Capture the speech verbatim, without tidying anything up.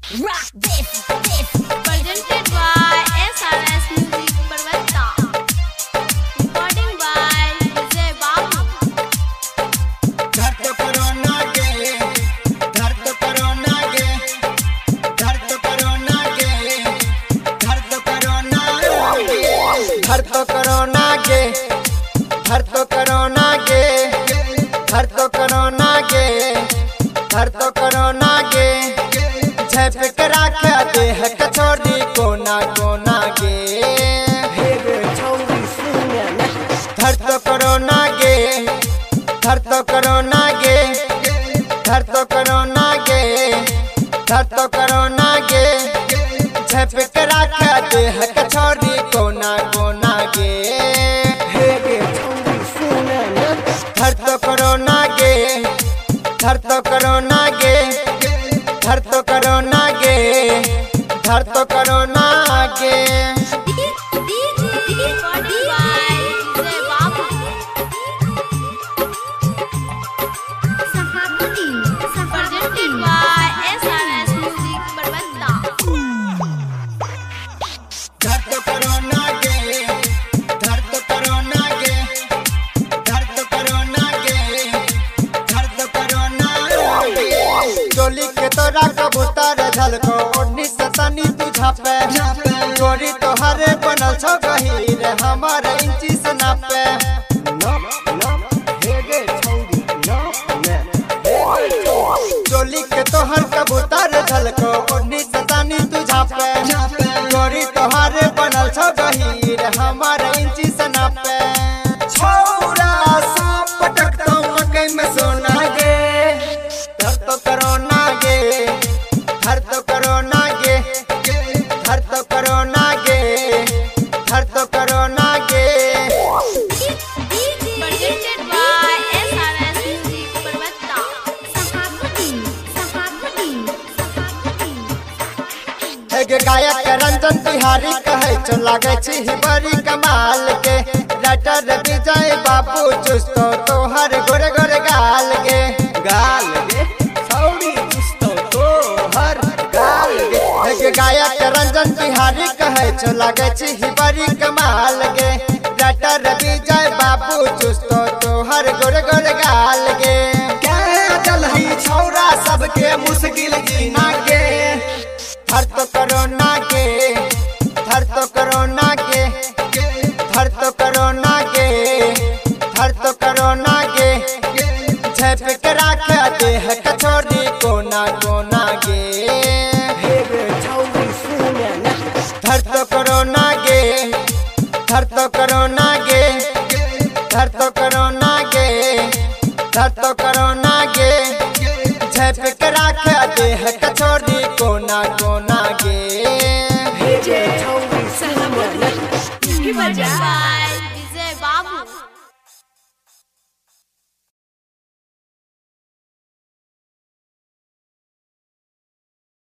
Rock this, this. Presented by S R S Music Parvata. Recording by Vijay Babu. धर तो corona के, धर तो कोरोना के, धर तो कोरोना के, धर तो कोरोना के, धर तो कोरोना के, धर तो कोरोना के, धर तो कोरोना के, धर तो कोरोना के, झप के रखा दे है कचौड़ी कोना कोना के, धर तो कोरोना के, धर तो कोरोना के, धर तो कोरोना के, धर तो कोरोना के, झप के रखा दे है कचौड़ी कोना कोना के, धर तो कोरोना के, धर तो कोरोना के, धर तो कोरोना के, धर तो कोरोना के। Recording by Vijay Babu. Presented by S R S Music Parvata. धर तो कोरोना के, धर तो कोरोना के, धर तो कोरोना के, धर तो कोरोना के। चोली के तोरा कबूतर झलको ओढ़नी से तनी तू झापे, चोरी तोहरे बनल छो गहीर हमारे इंची से नापे। चोली के तोहर कबूतर झलको ओढ़नी से तनी तू झापे, चोरी तोहरे बनल छो गहीर हमारे इंची से नापे। छौरा सांप पटकतो मकई में सोना गे, धर तो कोरोना गे, धर तो कोरोना गे, धर तो कोरोना गे, धर तो कोरोना गे। Presented by S R S Music Parvata. एगे गायक रंजन बिहारी कहे चो लागे छी बड़ी कमाल के, राइटर विजय बाबू चुस्तो तोहर गोरे गोरे गाल गे, गाल गे छौड़ी चुस्तो तोहर गाल गे। एगे गायक रंजन बिहारी कहे चो लागे छी बड़ी कमाल गे, राइटर विजय बाबू चुस्तो तोहर गोरे गोरे गाल गे। क्या चलही छौरा सबके मुश्किल जीना के, धर तो कोरोना के, धर तो कोरोना के, धर तो कोरोना के, धर तो कोरोना के, झप के रखा दे है कचौड़ी कोना कोना के, धर तो कोरोना के, धर तो कोरोना के, धर तो कोरोना के, धर तो कोरोना के, झप के रखा दे है कचौड़ी कोना कोना के। Presented by